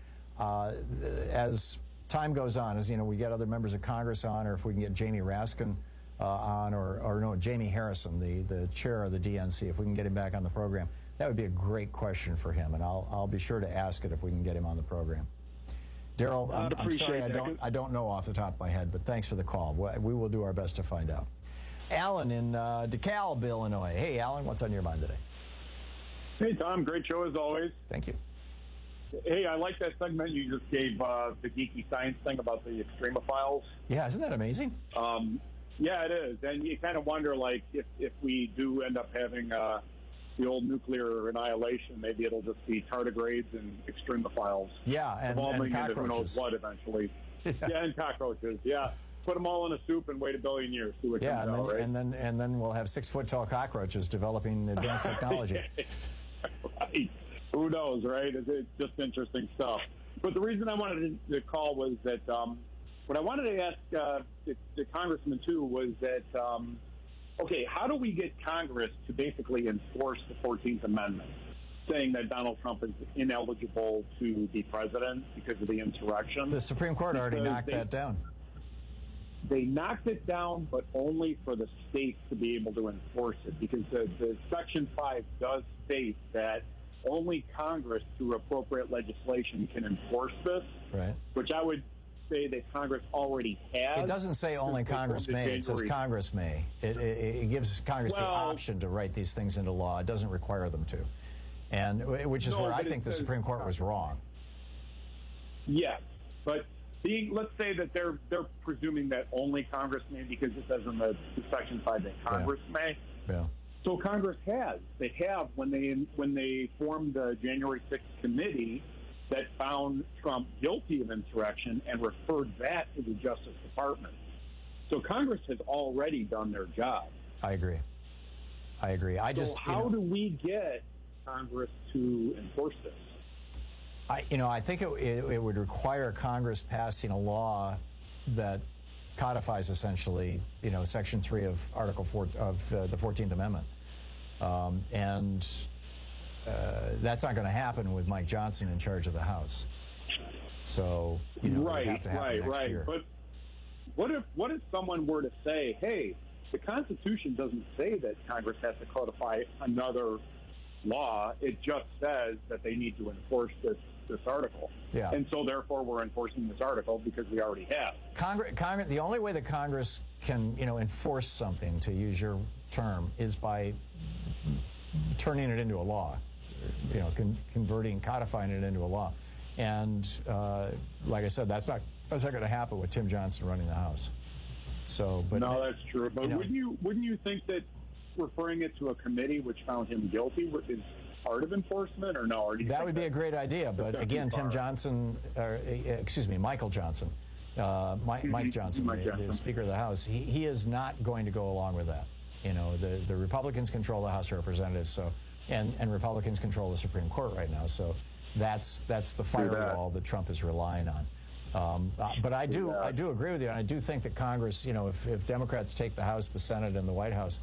As time goes on, as we get other members of Congress on, or if we can get Jamie Raskin on, or Jamie Harrison, the chair of the DNC, if we can get him back on the program, that would be a great question for him, and I'll be sure to ask it if we can get him on the program. Daryl, I'm sorry, I don't know off the top of my head, but thanks for the call. We will do our best to find out. Alan in DeKalb, Illinois. Hey, Alan, what's on your mind today? Hey, Tom, great show as always. Thank you. Hey, I like that segment you just gave, the geeky science thing about the extremophiles. Yeah, isn't that amazing? Yeah, it is. And you kind of wonder, if we do end up having the old nuclear annihilation, maybe it'll just be tardigrades and extremophiles. Yeah, and cockroaches. Who knows what eventually. Yeah, and cockroaches, yeah. Put them all in a soup and wait a billion years. See what comes out, right? and then we'll have 6-foot-tall cockroaches developing advanced technology. Right. Who knows, right? It's just interesting stuff. But the reason I wanted to call was that what I wanted to ask the congressman, too, was that, okay, how do we get Congress to basically enforce the 14th Amendment, saying that Donald Trump is ineligible to be president because of the insurrection? The Supreme Court already knocked that down. They knocked it down, but only for the states to be able to enforce it, because the Section 5 does state that only Congress, through appropriate legislation, can enforce this, right? Which I would say that Congress already has. It doesn't say only Congress may. It says Congress may. It gives Congress the option to write these things into law. It doesn't require them to, and which is where I think the Supreme Court was wrong. Yes, but let's say that they're presuming that only Congress may, because it says in the Section 5 that Congress may. Yeah. So Congress has. They have when they formed the January 6th committee that found Trump guilty of insurrection and referred that to the Justice Department. So Congress has already done their job. I agree. How do we get Congress to enforce this? I think it would require Congress passing a law that codifies essentially, Section 3 of Article 4 of the 14th Amendment. That's not going to happen with Mike Johnson in charge of the House. So, it would have to happen next year. But what if someone were to say, hey, the Constitution doesn't say that Congress has to codify another law. It just says that they need to enforce this article. Yeah. And so, therefore, we're enforcing this article because we already have. Congress, the only way that Congress can, enforce something, to use your term, is by turning it into a law, codifying it into a law. And like I said, that's not going to happen with Tim Johnson running the House. So, but no, that's true. But wouldn't you think that referring it to a committee which found him guilty part of enforcement, or no? Or do you that would be a great idea, but again, Michael Johnson, Mike Johnson, the Speaker of the House, he is not going to go along with that. You know, the Republicans control the House of Representatives, so and Republicans control the Supreme Court right now, so that's the firewall that Trump is relying on. But I do agree with you, and I do think that Congress, you know, if Democrats take the House, the Senate, and the White House,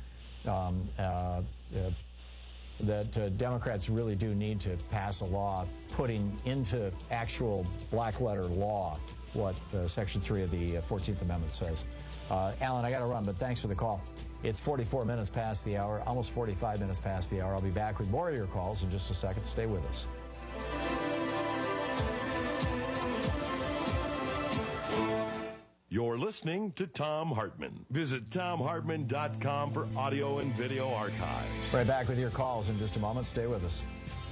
that Democrats really do need to pass a law putting into actual black-letter law what Section 3 of the 14th Amendment says. Alan, I got to run, but thanks for the call. It's 44 minutes past the hour, almost 45 minutes past the hour. I'll be back with more of your calls in just a second. Stay with us. You're listening to Thom Hartmann. Visit ThomHartmann.com for audio and video archives. Right back with your calls in just a moment. Stay with us.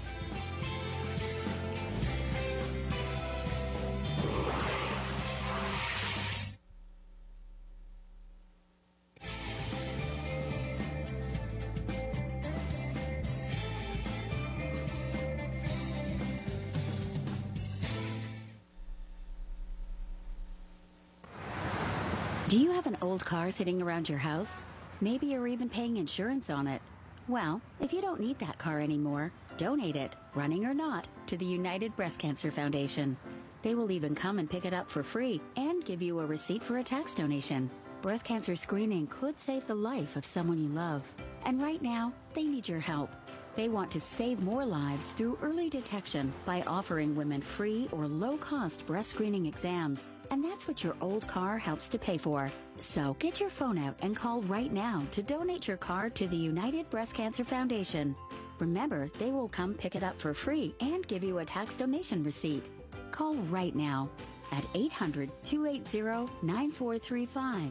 Do you have an old car sitting around your house? Maybe you're even paying insurance on it. Well, if you don't need that car anymore, donate it, running or not, to the United Breast Cancer Foundation. They will even come and pick it up for free and give you a receipt for a tax donation. Breast cancer screening could save the life of someone you love. And right now, they need your help. They want to save more lives through early detection by offering women free or low-cost breast screening exams. And that's what your old car helps to pay for. So get your phone out and call right now to donate your car to the United Breast Cancer Foundation. Remember, they will come pick it up for free and give you a tax donation receipt. Call right now at 800-280-9435.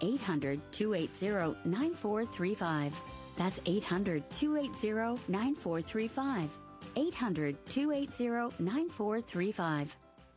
800-280-9435. That's 800-280-9435. 800-280-9435.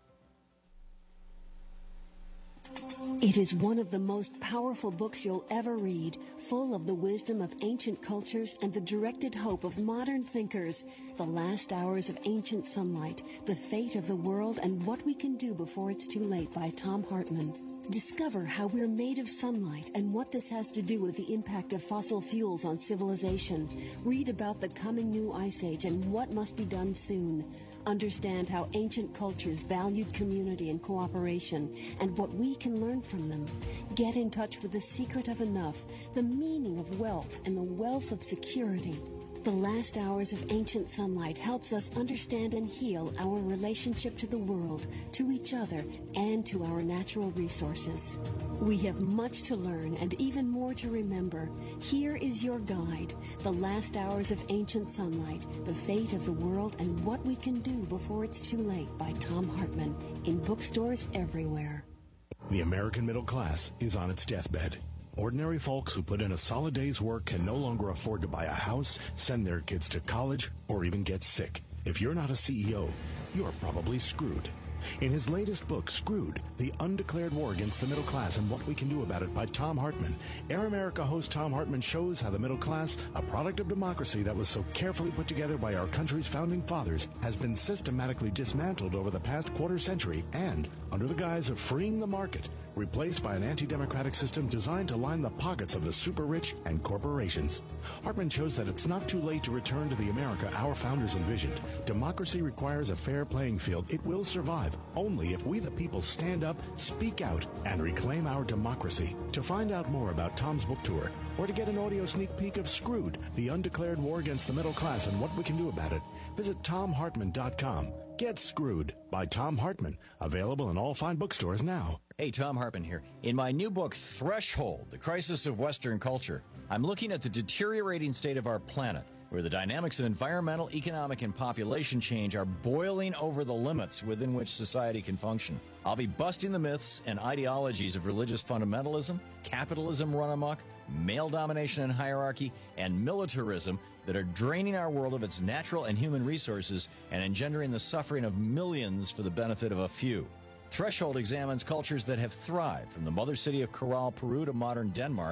It is one of the most powerful books you'll ever read, full of the wisdom of ancient cultures and the directed hope of modern thinkers. The Last Hours of Ancient Sunlight, The Fate of the World and What We Can Do Before It's Too Late by Thom Hartmann. Discover how we're made of sunlight and what this has to do with the impact of fossil fuels on civilization. Read about the coming new ice age and what must be done soon. Understand how ancient cultures valued community and cooperation and what we can learn from them. Get in touch with the secret of enough, the meaning of wealth, and the wealth of security. The Last Hours of Ancient Sunlight helps us understand and heal our relationship to the world, to each other, and to our natural resources. We have much to learn and even more to remember. Here is your guide, The Last Hours of Ancient Sunlight, The Fate of the World and What We Can Do Before It's Too Late by Thom Hartmann, in bookstores everywhere. The American middle class is on its deathbed. Ordinary folks who put in a solid day's work can no longer afford to buy a house, send their kids to college, or even get sick. If you're not a CEO, you're probably screwed. In his latest book, Screwed, The Undeclared War Against the Middle Class and What We Can Do About It by Thom Hartmann, Air America host Thom Hartmann shows how the middle class, a product of democracy that was so carefully put together by our country's founding fathers, has been systematically dismantled over the past quarter century and, under the guise of freeing the market, replaced by an anti-democratic system designed to line the pockets of the super rich and corporations. Hartmann shows that it's not too late to return to the America our founders envisioned. Democracy requires a fair playing field. It will survive only if we the people stand up, speak out, and reclaim our democracy. To find out more about Thom's book tour, or to get an audio sneak peek of Screwed, The Undeclared War Against the Middle Class and What We Can Do About It, visit ThomHartmann.com. Get Screwed by Thom Hartmann. Available in all fine bookstores now. Hey, Thom Hartmann here. In my new book, Threshold, The Crisis of Western Culture, I'm looking at the deteriorating state of our planet, where the dynamics of environmental, economic, and population change are boiling over the limits within which society can function. I'll be busting the myths and ideologies of religious fundamentalism, capitalism run amok, male domination and hierarchy, and militarism that are draining our world of its natural and human resources and engendering the suffering of millions for the benefit of a few. Threshold examines cultures that have thrived, from the mother city of Corral, Peru to modern Denmark,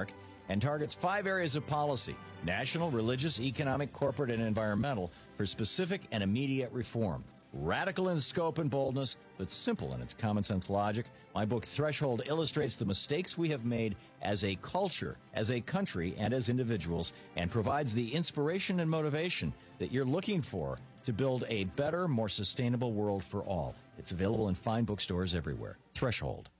and targets 5 areas of policy: national, religious, economic, corporate, and environmental, for specific and immediate reform. Radical in scope and boldness, but simple in its common sense logic, my book Threshold illustrates the mistakes we have made as a culture, as a country, and as individuals, and provides the inspiration and motivation that you're looking for to build a better, more sustainable world for all. It's available in fine bookstores everywhere. Threshold.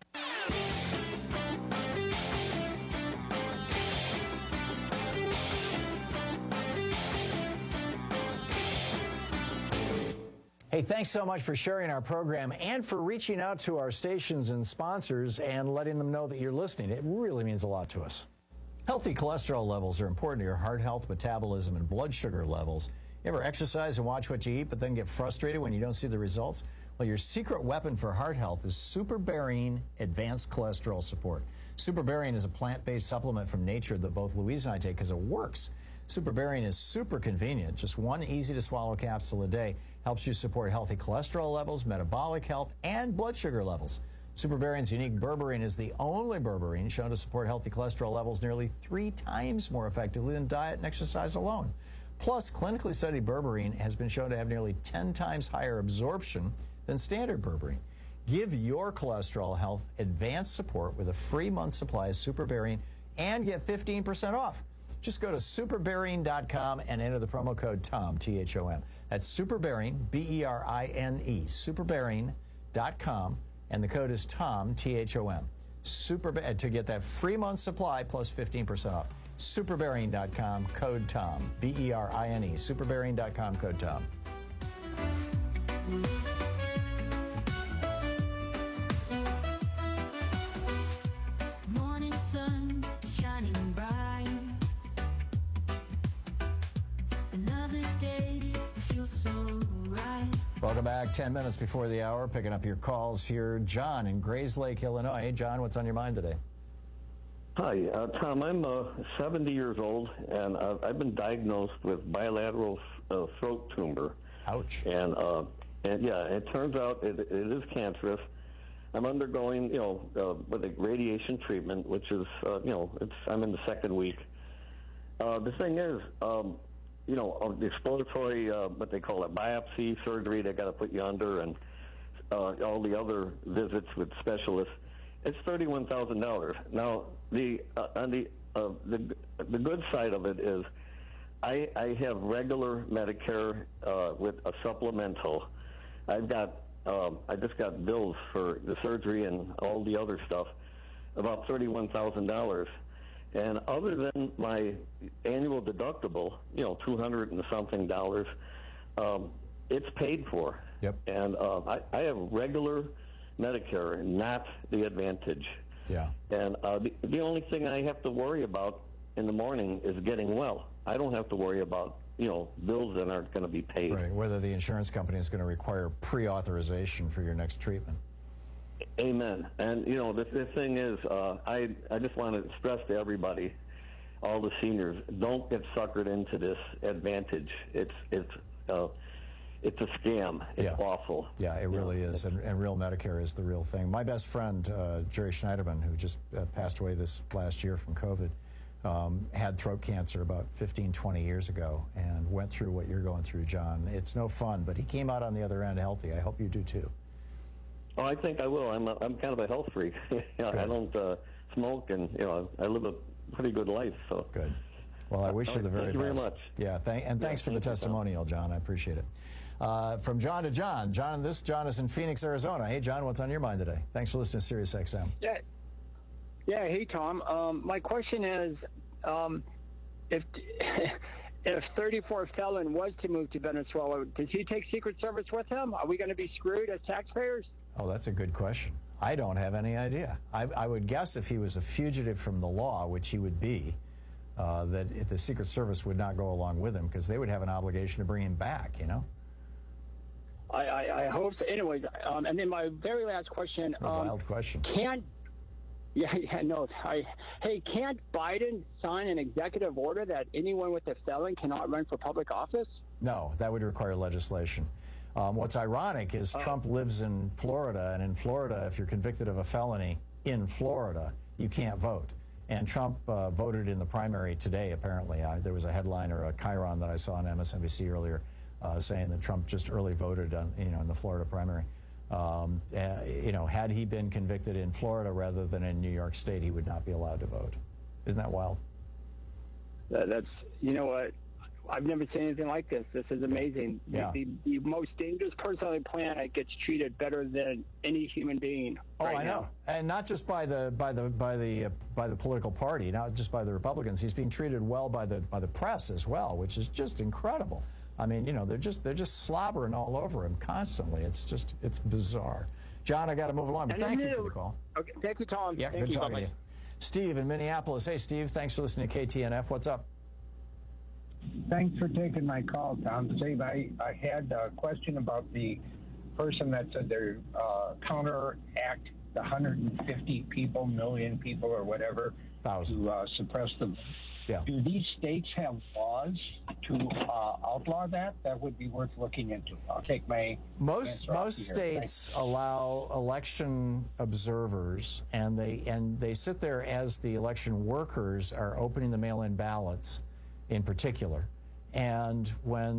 Hey, thanks so much for sharing our program and for reaching out to our stations and sponsors and letting them know that you're listening. It really means a lot to us. Healthy cholesterol levels are important to your heart health, metabolism, and blood sugar levels. You ever exercise and watch what you eat, but then get frustrated when you don't see the results? Well, your secret weapon for heart health is SuperBarian Advanced Cholesterol Support. SuperBarian is a plant-based supplement from nature that both Louise and I take because it works. SuperBarian is super convenient. Just one easy-to-swallow capsule a day helps you support healthy cholesterol levels, metabolic health, and blood sugar levels. SuperBarian's unique berberine is the only berberine shown to support healthy cholesterol levels nearly 3 times more effectively than diet and exercise alone. Plus, clinically studied berberine has been shown to have nearly 10 times higher absorption than standard berberine. Give your cholesterol health advanced support with a free month supply of SuperBarian and get 15% off. Just go to superbarian.com and enter the promo code TOM, T-H-O-M. That's SuperBarian, B-E-R-I-N-E, superbarian.com, and the code is TOM, T-H-O-M. To get that free month supply plus 15% off. Superbarian.com, code TOM, B-E-R-I-N-E, superbarian.com, code TOM. Morning sun shining bright. Another day feels so right. Welcome back. 10 minutes before the hour, picking up your calls here. John in Grayslake, Illinois. Hey, John, what's on your mind today? Hi, Tom. I'm 70 years old, and I've been diagnosed with bilateral throat tumor. Ouch. And yeah, it turns out it is cancerous. I'm undergoing, with a radiation treatment, which is, I'm in the 2nd week. The thing is, the exploratory, what they call it, biopsy surgery they got to put you under, and all the other visits with specialists, it's $31,000. Now, the good side of it is, I have regular Medicare with a supplemental. I just got bills for the surgery and all the other stuff, about $31,000. And other than my annual deductible, $200 and something, it's paid for. Yep. And I have regular Medicare, not the Advantage. Yeah. And the only thing I have to worry about in the morning is getting well. I don't have to worry about, bills that aren't going to be paid. Right, whether the insurance company is going to require pre-authorization for your next treatment. Amen. And, the thing is, I just want to stress to everybody, all the seniors, don't get suckered into this Advantage. It's a scam. It's awful. Yeah, it really is. And real Medicare is the real thing. My best friend, Jerry Schneiderman, who just passed away this last year from COVID, had throat cancer about 15, 20 years ago and went through what you're going through, John. It's no fun, but he came out on the other end healthy. I hope you do too. Oh, I think I will. I'm kind of a health freak. I don't smoke, and I live a pretty good life. So good. Well, I wish you the very best. Thank you very much. Yeah, thanks for the testimonial, John. I appreciate it. From John to John. John is in Phoenix, Arizona. Hey, John, what's on your mind today? Thanks for listening to Sirius XM. Yeah. Hey, Tom. My question is, if 34 felon was to move to Venezuela, does he take Secret Service with him? Are we going to be screwed as taxpayers? Oh, that's a good question. I don't have any idea. I would guess if he was a fugitive from the law, which he would be, that the Secret Service would not go along with him because they would have an obligation to bring him back, I hope so. Anyways, and then my very last question. A wild question. Can't Biden sign an executive order that anyone with a felon cannot run for public office? No, that would require legislation. What's ironic is Trump lives in Florida, and in Florida, if you're convicted of a felony in Florida, you can't vote. And Trump voted in the primary today, apparently. There was a headline or a chyron that I saw on MSNBC earlier saying that Trump just early voted on, in the Florida primary. Had he been convicted in Florida rather than in New York State, he would not be allowed to vote. Isn't that wild? That's, what? I've never seen anything like this. This is amazing. Yeah. The most dangerous person on the planet gets treated better than any human being. I know, and not just by the political party, not just by the Republicans. He's being treated well by the press as well, which is just incredible. I mean, they're just slobbering all over him constantly. It's bizarre. John, I got to move along, but thank you for the call. Okay, thank you, Tom. Yeah, good talking to you. Steve in Minneapolis. Hey, Steve, thanks for listening to KTNF. What's up? Thanks for taking my call, Tom. Steve, I had a question about the person that said they're counteract the 150 million people or whatever to suppress them. Yeah. Do these states have laws to outlaw that? That would be worth looking into. I'll take my most states allow election observers, and they sit there as the election workers are opening the mail-in ballots, in particular, and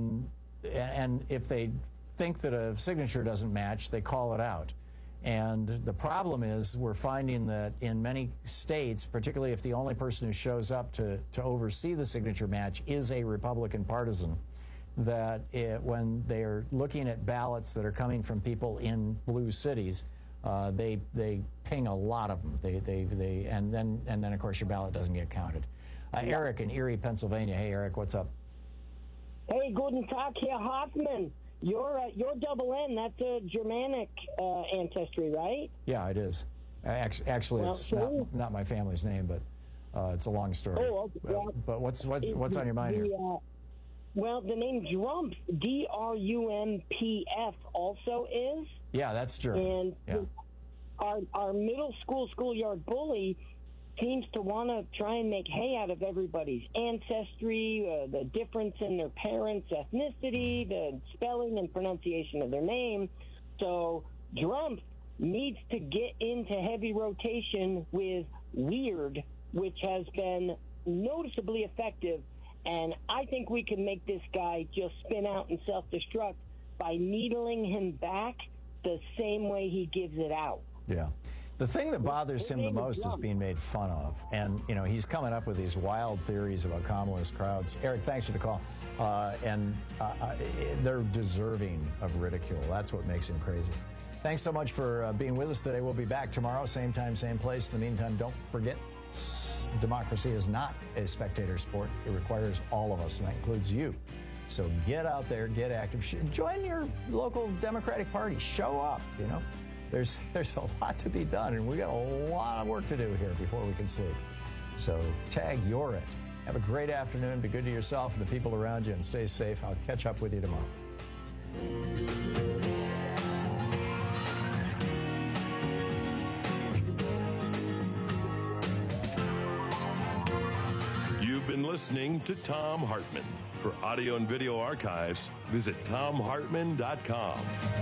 if they think that a signature doesn't match, they call it out. And the problem is we're finding that in many states, particularly if the only person who shows up to oversee the signature match is a Republican partisan, that when they're looking at ballots that are coming from people in blue cities, they ping a lot of them. And then of course your ballot doesn't get counted. Eric in Erie, Pennsylvania. Hey, Eric, what's up? Hey, guten Tag, Herr Hoffman. You're double N. That's a Germanic ancestry, right? Yeah, it is. Actually, it's not my family's name, but it's a long story. Oh, okay. But what's on your mind here? Well, the name Drumpf, D-R-U-M-P-F, also is. Yeah, that's German. And our middle school schoolyard bully seems to want to try and make hay out of everybody's ancestry, the difference in their parents' ethnicity, the spelling and pronunciation of their name. So Drumpf needs to get into heavy rotation with Weird, which has been noticeably effective. And I think we can make this guy just spin out and self-destruct by needling him back the same way he gives it out. Yeah. The thing that bothers him the most is being made fun of. And, he's coming up with these wild theories about communist crowds. Eric, thanks for the call. They're deserving of ridicule. That's what makes him crazy. Thanks so much for being with us today. We'll be back tomorrow, same time, same place. In the meantime, don't forget, democracy is not a spectator sport. It requires all of us, and that includes you. So get out there, get active. Join your local Democratic Party. Show up, There's a lot to be done, and we got a lot of work to do here before we can sleep. So tag you're it. Have a great afternoon. Be good to yourself and the people around you, and stay safe. I'll catch up with you tomorrow. You've been listening to Thom Hartmann. For audio and video archives, visit ThomHartmann.com.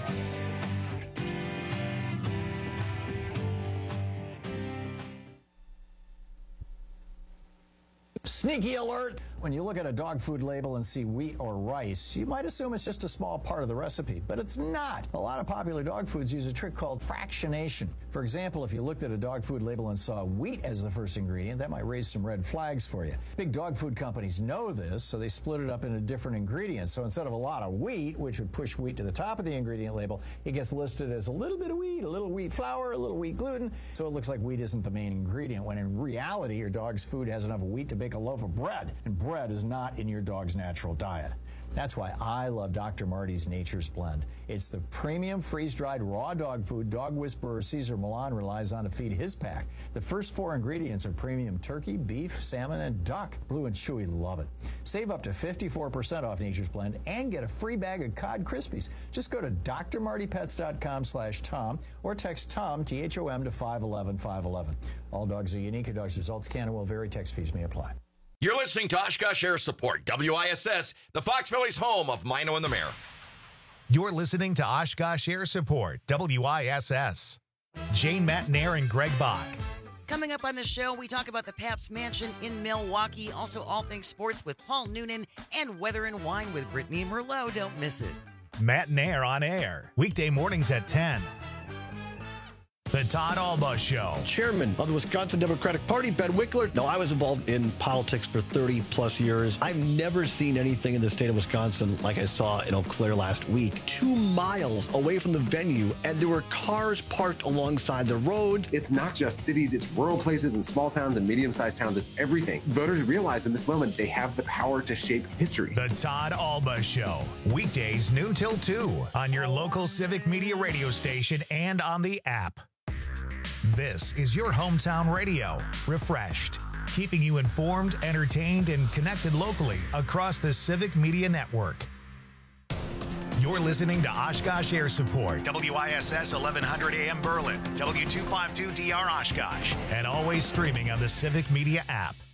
Sneaky alert! When you look at a dog food label and see wheat or rice, you might assume it's just a small part of the recipe, but it's not. A lot of popular dog foods use a trick called fractionation. For example, if you looked at a dog food label and saw wheat as the first ingredient, that might raise some red flags for you. Big dog food companies know this, so they split it up into different ingredients. So instead of a lot of wheat, which would push wheat to the top of the ingredient label, it gets listed as a little bit of wheat, a little wheat flour, a little wheat gluten, so it looks like wheat isn't the main ingredient, when in reality, your dog's food has enough wheat to bake a loaf of bread, and bread is not in your dog's natural diet. That's why I love Dr. Marty's Nature's Blend. It's the premium freeze-dried raw dog food dog whisperer Cesar Millan relies on to feed his pack. The first 4 ingredients are premium turkey, beef, salmon, and duck. Blue and Chewy love it. Save up to 54% off Nature's Blend and get a free bag of Cod Krispies. Just go to drmartypets.com/Tom or text Tom, T-H-O-M, to 511-511. All dogs are unique. A dog's results can and will vary. Text fees may apply. You're listening to Oshkosh Air Support, WISS, the Fox Valley's home of Mino and the Mayor. You're listening to Oshkosh Air Support, WISS. Jane Matnair and Greg Bach. Coming up on the show, we talk about the Pabst Mansion in Milwaukee, also all things sports with Paul Noonan, and Weather and Wine with Brittany Merlot. Don't miss it. Matt and Air on air, weekday mornings at 10. The Todd Alba Show. Chairman of the Wisconsin Democratic Party, Ben Wickler. Now, I was involved in politics for 30 plus years. I've never seen anything in the state of Wisconsin like I saw in Eau Claire last week. 2 miles away from the venue, and there were cars parked alongside the road. It's not just cities, it's rural places and small towns and medium-sized towns. It's everything. Voters realize in this moment they have the power to shape history. The Todd Alba Show. Weekdays noon till 2 on your local Civic Media radio station and on the app. This is your hometown radio, refreshed, keeping you informed, entertained, and connected locally across the Civic Media Network. You're listening to Oshkosh Air Support, WISS 1100 AM Berlin, W252DR Oshkosh, and always streaming on the Civic Media app.